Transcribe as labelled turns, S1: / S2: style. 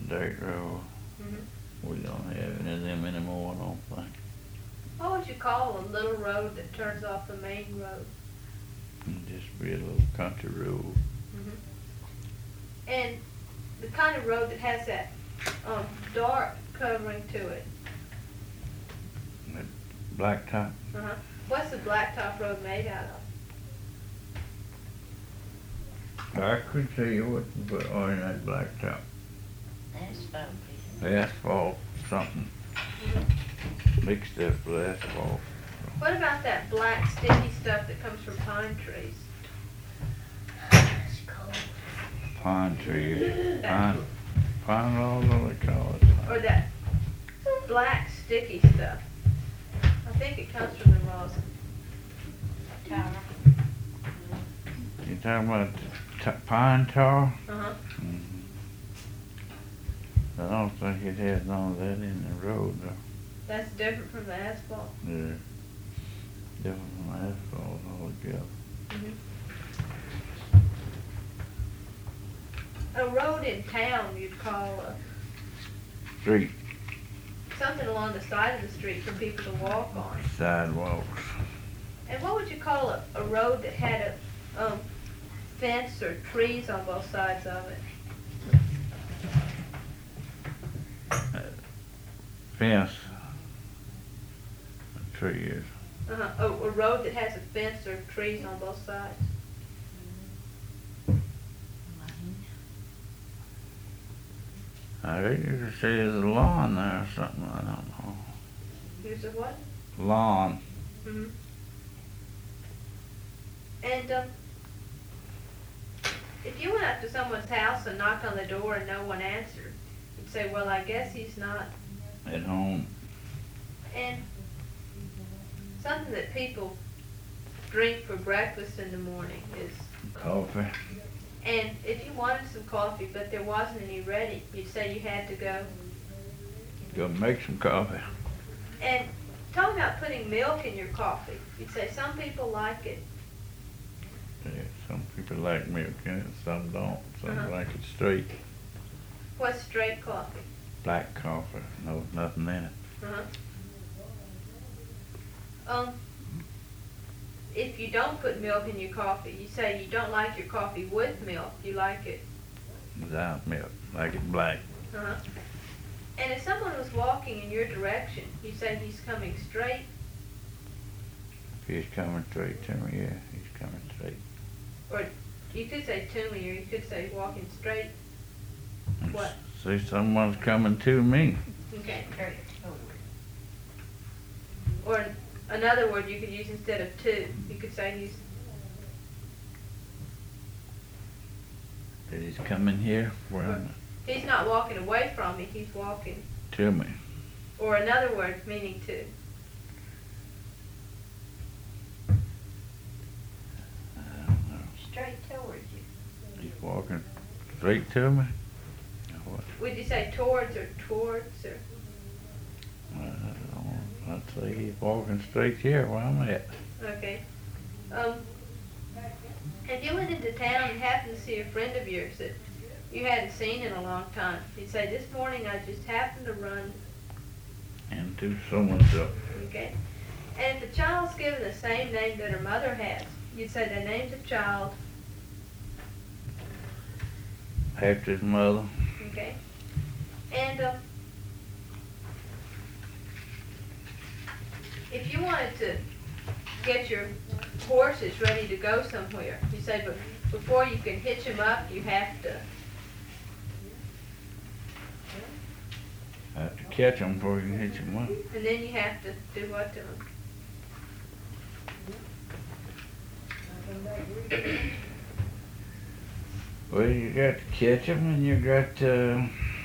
S1: dirt road.
S2: Mm-hmm.
S1: We don't have any of them anymore, I don't think.
S2: What would you call a little road that turns off the main road?
S1: Just be a little country road.
S2: Mm-hmm. And the kind of road that has that dark covering to it.
S1: Blacktop.
S2: Uh-huh. What's the blacktop road made out of?
S1: I couldn't tell you what to put on that blacktop.
S3: Asphalt.
S1: Asphalt, something
S2: Mm-hmm.
S1: mixed up with asphalt.
S2: What about that black sticky stuff that comes from pine trees?
S3: It's cold.
S1: Pine trees, pine laurel, what they call it.
S2: Or that black sticky stuff? I think it comes from the rosin.
S3: Tar.
S1: You talking about pine tar?
S2: Uh-huh.
S1: I don't think it has none of that in the road though.
S2: That's different from the asphalt.
S1: Yeah. Different from asphalt altogether.
S2: Mm-hmm. A road in town you'd call
S1: Street,
S2: something along the side of the street for people to walk on.
S1: sidewalks.
S2: And what would you call a road that had a fence or trees on both sides of it?
S1: Fence. Trees.
S2: Uh-huh. Oh, a road that has a fence or trees on both sides.
S1: I think you could say there's a lawn there or something, I don't know.
S2: Here's a what?
S1: Lawn.
S2: Mm-hmm. And if you went up to someone's house and knocked on the door and no one answered, you'd say, well, I guess he's not
S1: At home.
S2: And something that people drink for breakfast in the morning is
S1: Coffee.
S2: And if you wanted some coffee but there wasn't any ready, you'd say you had to go.
S1: Go make some coffee.
S2: And talk about putting milk in your coffee. You'd say some people like it.
S1: Yeah, some people like milk in it, some don't. Some
S2: Uh-huh.
S1: like it straight.
S2: What's straight coffee?
S1: Black coffee, no nothing in it.
S2: Uh-huh. If you don't put milk in your coffee, you say you don't like your coffee with milk, you like it.
S1: Without milk, like it black.
S2: Uh-huh. And if someone was walking in your direction, you say he's coming straight.
S1: He's coming straight to me, yeah, he's coming straight.
S2: Or you could say to me, or you could say walking straight. What?
S1: See, someone's coming to me.
S2: Okay. Or another word you could use instead of to. You could say
S1: That he's coming here where I'm
S2: he's not walking away from me, he's walking.
S1: to me.
S2: Or another word meaning to.
S1: I don't know.
S3: Straight towards you.
S1: He's walking straight to me? Or what?
S2: Would you say towards or towards or?
S1: I don't know. I'd say he's walking straight here where I'm at.
S2: Okay. If you went into town and happened to see a friend of yours that you hadn't seen in a long time, you'd say, this morning I just happened to run.
S1: Into so-and-so.
S2: Okay. And if the child's given the same name that her mother has, you'd say they named the child.
S1: After his mother.
S2: Okay. And if you wanted to get your horses ready to go somewhere, you say, but before you can hitch them up, you have to.
S1: I have to catch him before you can hitch him up.
S2: And then you have to do what to them?
S1: Well, you got to catch him and you got to